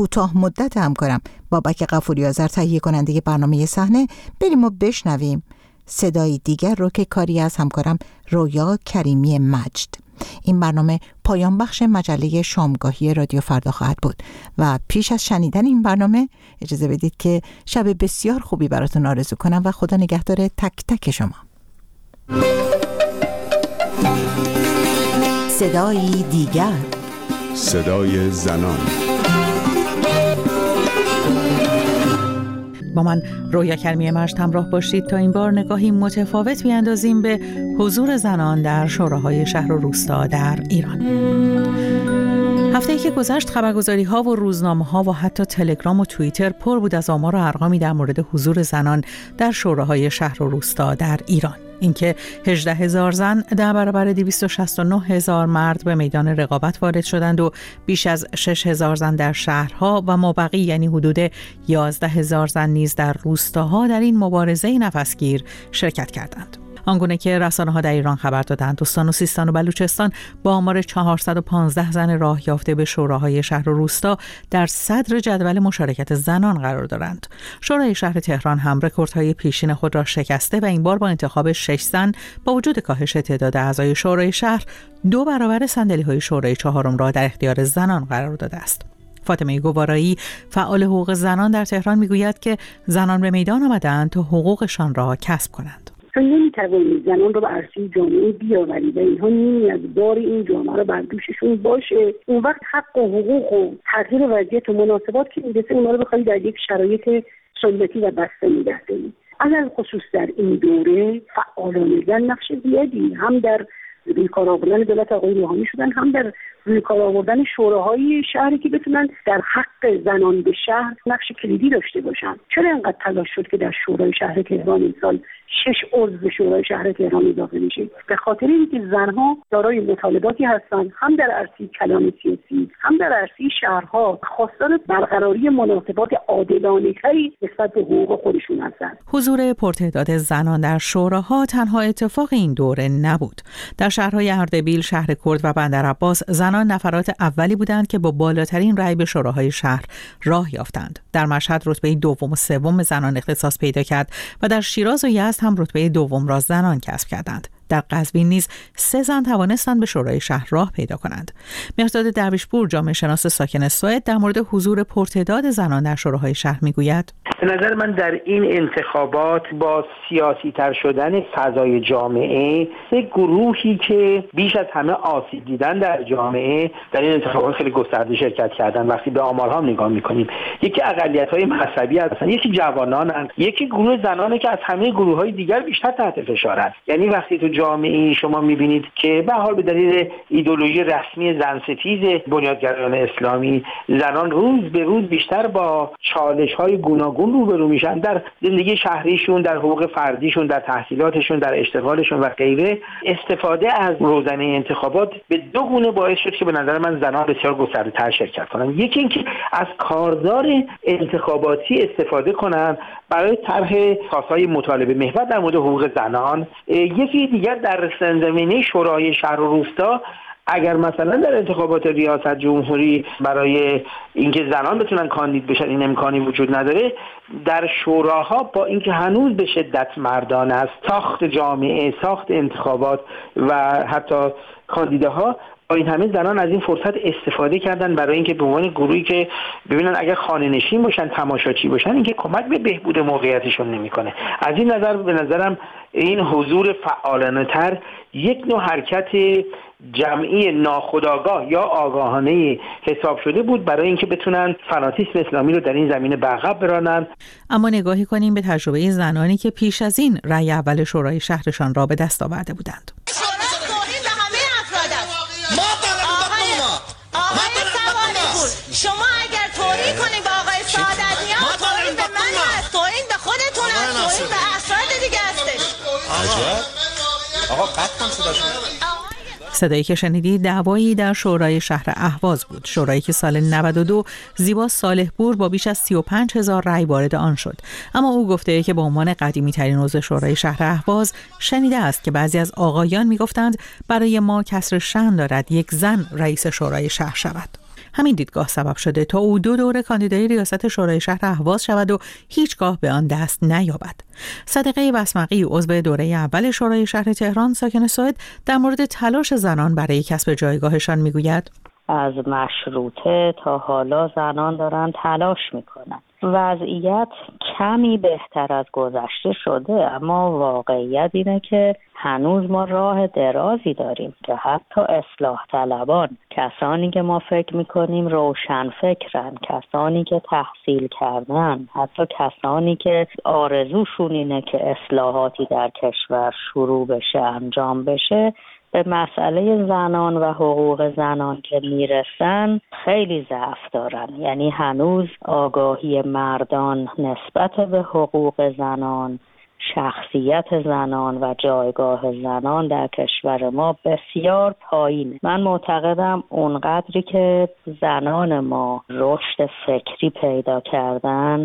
کوتاه مدت همکارم بابک غفوری آذر تهیه کننده برنامه صحنه بریم و بشنویم صدای دیگر رو که کاری از همکارم رویا کریمی مجد. این برنامه پایان بخش مجله شامگاهی رادیو فردا خواهد بود و پیش از شنیدن این برنامه اجازه بدید که شب بسیار خوبی براتون آرزو کنم و خدا نگهدار تک تک شما. صدای دیگر، صدای زنان. با من رویا کریمی مجد همراه باشید تا این بار نگاهی متفاوت بیاندازیم به حضور زنان در شوراهای شهر و روستا در ایران. هفته‌ای که گذشت خبرگزاری‌ها و روزنامه‌ها و حتی تلگرام و توییتر پر بود از آمار و ارقامی در مورد حضور زنان در شوراهای شهر و روستا در ایران. اینکه 18,000 زن در برابر 269,000 مرد به میدان رقابت وارد شدند و بیش از 6,000 زن در شهرها و مابقی یعنی حدود 11,000 زن نیز در روستاها در این مبارزه نفسگیر شرکت کردند. آنگونه که رسانه‌ها در ایران خبر دادند استان و سیستان و بلوچستان با آمار 415 زن راه یافته به شوراهای شهر و روستا در صدر جدول مشارکت زنان قرار دارند. شورای شهر تهران هم رکوردهای پیشین خود را شکسته و این بار با انتخاب 6 زن با وجود کاهش تعداد اعضای شورای شهر 2 برابر صندلی‌های شورای چهارم را در اختیار زنان قرار داده است. فاطمه گوارایی فعال حقوق زنان در تهران میگوید که زنان به میدان آمدند تا حقوقشان را کسب کنند. چون نمیتوانید زنان رو به عرصه جامعه بیاورید و اینها نیمی از بار این جامعه رو بر دوششون باشه، اون وقت حق و حقوق و تغییر وضعیت و مناسبات که میرسه اونها رو بخواید در یک شرایط سنتی و بسته نگه دارید. علل خصوص در این دوره فعالان زن نقش زیادی هم در روی کار آوردن دولت آقای روحانی شدن، هم در روی کار آوردن شوراهای شهری که بتونن در حق زنان به شهر نقش کلیدی داشته باشن. چرا اینقدر تلاش شد که در شورای شهر تهران امسال 6 عضو شورای شهر تهران اضافه میشه؟ به خاطر اینکه زنها دارای مطالباتی هستند، هم در عرصه کلان سیاسی هم در عرصه شهرها خواستار برقراری مناسبات عادلانه‌تری نسبت به حقوق خودشون هستند. حضور پرتعداد زنان در شوراها تنها اتفاق این دوره نبود. در شهرهای اردبیل، شهر کرد و بندرعباس زنان نفرات اولی بودند که با بالاترین رأی به شوراهای شهر راه یافتند. در مشهد رتبه دوم و سوم زنان اختصاص پیدا کرد و در شیراز و یزد هم رتبه دوم را زنان کسب کردند. در قزوین نیز 3 زن توانستند به شورای شهر راه پیدا کنند. مهرداد درویشپور جامعه شناس ساکن سوئد در مورد حضور پرتعداد زنان در شوراهای شهر میگوید: به نظر من در این انتخابات با سیاسی تر شدن فضای جامعه 3 گروهی که بیش از همه آسیب دیدن در جامعه در این انتخابات خیلی گسترده شرکت کردن. وقتی به آمارها نگاه میکنیم، یکی اقلیت‌های مذهبی هستن، یکی جوانان، یکی گروه زنانه که از همه گروه‌های دیگر بیشتر تحت فشارند. یعنی وقتی تو جامعه شما میبینید که به حال به دلیل ایدئولوژی رسمی زنستیز بنیادگرایان اسلامی زنان روز به روز بیشتر با چالش‌های گوناگون روبرو میشن در زندگی شهریشون، در حقوق فردیشون، در تحصیلاتشون، در اشتغالشون و غیره. استفاده از روزنه انتخابات به 2 گونه باعث شد که به نظر من زنان بسیار گسترده‌تر شرکت کنن. یکی اینکه از کارزار انتخاباتی استفاده کنن برای طرح خواست‌های مطالبه محور در مورد حقوق زنان. یکی دیگر در زمینه شورای شهر و روستا، اگر مثلا در انتخابات ریاست جمهوری برای اینکه زنان بتونن کاندید بشن این امکانی وجود نداره، در شوراها با اینکه هنوز به شدت مردان است، ساخت جامعه، ساخت انتخابات و حتی کاندیداها، با این همه زنان از این فرصت استفاده کردن برای اینکه به عنوان گروهی که ببینن اگر خانه نشین باشن، تماشاچی باشن، اینکه کمک به بهبود موقعیتشون نمیکنه. از این نظر به نظرم این حضور فعالانه تر یک نوع حرکت جمعی ناخودآگاه یا آگاهانه حساب شده بود برای اینکه بتونن فناتیسم اسلامی رو در این زمینه به عقب برانن. اما نگاهی کنیم به تجربه زنانی که پیش از این رأی اول شورای شهرشان را به دست آورده بودند. شما اگر توهین کنید به آقای سعادتیان، توهین به من هست، توهین به خودتون هست، توهین به افراد دیگه هستش. آقا قطع کن صداشون. صدایی که شنیدید دعوایی در شورای شهر اهواز بود، شورایی که سال 92 زیبا صالح‌پور با بیش از 35,000 رأی وارد آن شد. اما او گفته که به عنوان قدیمی ترین عضو شورای شهر اهواز شنیده است که بعضی از آقایان میگفتند برای ما کسر شأن دارد یک زن رئیس شورای شهر شود. همین دیدگاه سبب شده تا او 2 دوره کاندیدای ریاست شورای شهر اهواز شود و هیچگاه به آن دست نیابد. صدیقه بسمقی، عضو دوره اول شورای شهر تهران ساکن سوئد، در مورد تلاش زنان برای کسب جایگاهشان میگوید: از مشروطه تا حالا زنان دارن تلاش میکنن. وضعیت کمی بهتر از گذشته شده، اما واقعیت اینه که هنوز ما راه درازی داریم که حتی اصلاح طلبان، کسانی که ما فکر میکنیم روشن فکرن، کسانی که تحصیل کردن، حتی کسانی که آرزوشون اینه که اصلاحاتی در کشور شروع بشه، انجام بشه، به مسئله زنان و حقوق زنان که میرسن خیلی ضعف دارن. یعنی هنوز آگاهی مردان نسبت به حقوق زنان، شخصیت زنان و جایگاه زنان در کشور ما بسیار پایینه. من معتقدم اونقدری که زنان ما رشد فکری پیدا کردن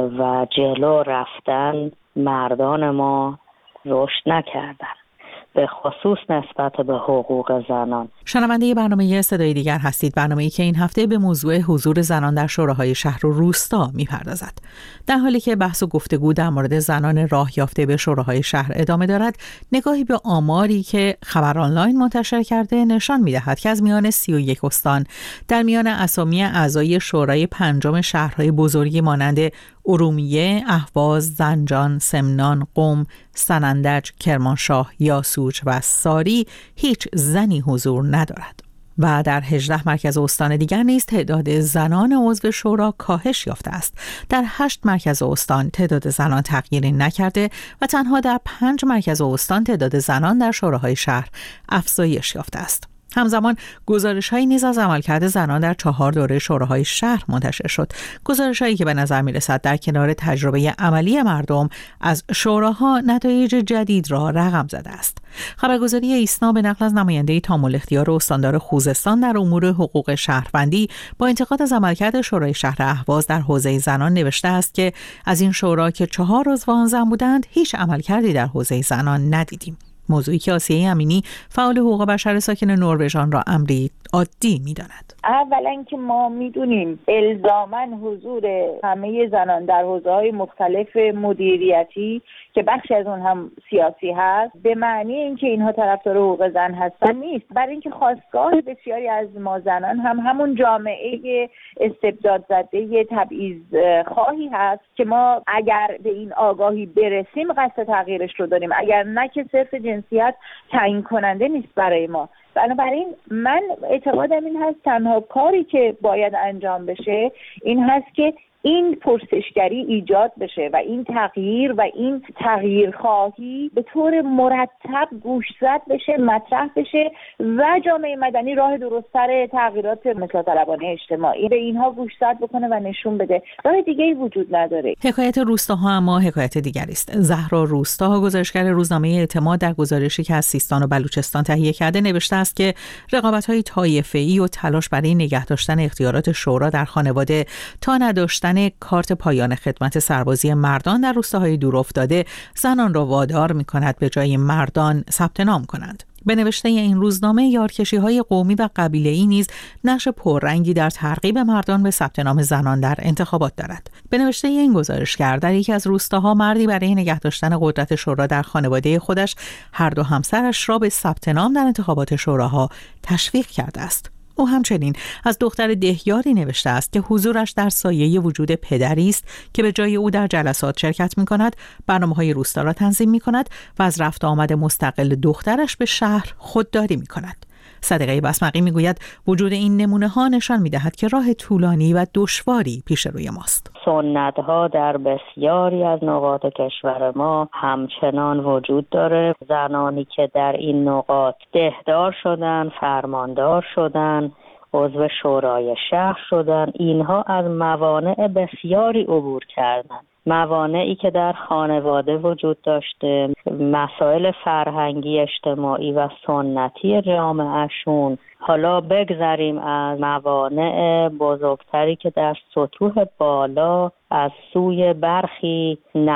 و جلو رفتن، مردان ما رشد نکردن، به خصوص نسبت به حقوق زنان. شنونده برنامه صدای دیگر هستید، برنامه‌ای که این هفته به موضوع حضور زنان در شوراهای شهر و روستا می‌پردازد. در حالی که بحث و گفتگو در مورد زنان راه یافته به شوراهای شهر ادامه دارد، نگاهی به آماری که خبر آنلاین منتشر کرده نشان می‌دهد که از میان 31 استان در میان اسامی اعضای شورای 5 شهرهای بزرگی مانند ارومیه، اهواز، زنجان، سمنان، قم، سنندج، کرمانشاه، یاسوج و ساری هیچ زنی حضور ندارد. و در 18 مرکز استان دیگر نیز تعداد زنان عضو شورا کاهش یافته است. در 8 مرکز استان تعداد زنان تغییری نکرده و تنها در 5 مرکز استان تعداد زنان در شوراهای شهر افزایش یافته است. همزمان گزارش‌هایی نیز از عملکرد زنان در 4 دوره شوراهای شهر منتشر شد. گزارش‌هایی که به نظر می‌رسد در کنار تجربه عملی مردم از شوراها نتایج جدید را رقم زده است. خبرگزاری ایسنا به نقل از نماینده تامل اختیار استاندار خوزستان در امور حقوق شهروندی با انتقاد از عملکرد شورای شهر اهواز در حوزه زنان نوشته است که از این شورا که 4 عضو آن زن بودند، هیچ عملکردی در حوزه زنان ندیدیم. موضوعی که آسیه امینی فعال حقوق بشر ساکن نروژ آن را امری عادی می‌داند. اولا که ما میدونیم الزاماً حضور همه زنان در حوزه‌های مختلف مدیریتی که بخشی از اون هم سیاسی هست به معنی اینکه اینها طرفدار حقوق زن هستن نیست. برای اینکه خواستگاه بسیاری از ما زنان هم همون جامعه استبداد زده تبعیض خواهی هست که ما اگر به این آگاهی برسیم قصد تغییرش رو داریم، اگر نه که صرف جنسیت تعیین کننده نیست برای ما. بنابراین من اعتقادم این هست تنها کاری که باید انجام بشه این هست که این پرسشگری ایجاد بشه و این تغییر و این تغییرخواهی به طور مرتب گوشزد بشه، مطرح بشه و جامعه مدنی راه درست‌تر تغییرات اصلاح طلبانه اجتماعی به اینها گوشزد بکنه و نشون بده. راه دیگه‌ای وجود نداره. حکایت روستاها اما حکایت دیگری است. زهرا روستا، گزارشگر روزنامه اعتماد، در گزارشی که از سیستان و بلوچستان تهیه کرده نوشته است که رقابت‌های طایفه‌ای و تلاش برای نگه داشتن اختیارات شورا در خانواده تا نداشتن کارت پایان خدمت سربازی مردان در روستاهای دورافتاده زنان را وادار می‌کند به جای مردان ثبت نام کنند. به نوشته این روزنامه، یارکشی‌های قومی و قبیله‌ای نیز نقش پررنگی در ترغیب مردان به ثبت نام زنان در انتخابات دارد. به نوشته این گزارشگر، در یکی از روستاها مردی برای نگه داشتن قدرت شورا در خانواده خودش هر دو همسرش را به ثبت نام در انتخابات شوراها تشویق کرده است. او همچنین از دختر دهیاری نوشته است که حضورش در سایه وجود پدری است که به جای او در جلسات شرکت می‌کند، برنامه‌های روستا را تنظیم می‌کند و از رفت آمد مستقل دخترش به شهر خودداری می‌کند. صدیقه بسمقی میگوید وجود این نمونه‌ها نشان می‌دهد که راه طولانی و دشواری پیش روی ماست. سنت‌ها در بسیاری از نقاط کشور ما همچنان وجود داره. زنانی که در این نقاط دهدار شدن، فرماندار شدن، عضو شورای شهر شدن، اینها از موانع بسیاری عبور کردند. موانعی که در خانواده وجود داشته، مسائل فرهنگی، اجتماعی و سنتی جامعهشون، حالا بگذریم از موانع بزرگتری که در سطوح بالا از سوی برخی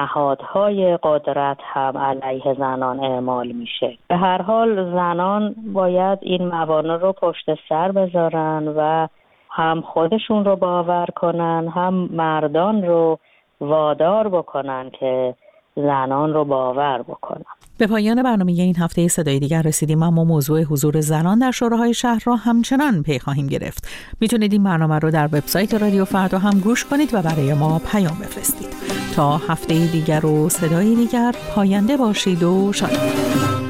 نهادهای قدرت هم علیه زنان اعمال میشه. به هر حال زنان باید این موانع رو پشت سر بذارن و هم خودشون رو باور کنن، هم مردان رو وادار بکنن که زنان رو باور بکنن. به پایان برنامه این هفته صدای دیگر رسیدیم، اما موضوع حضور زنان در شوراهای شهر را همچنان پی خواهیم گرفت. میتونید این برنامه رو در وبسایت رادیو فردا هم گوش کنید و برای ما پیام بفرستید. تا هفته دیگر و صدای دیگر، پاینده باشید و شاد باشید.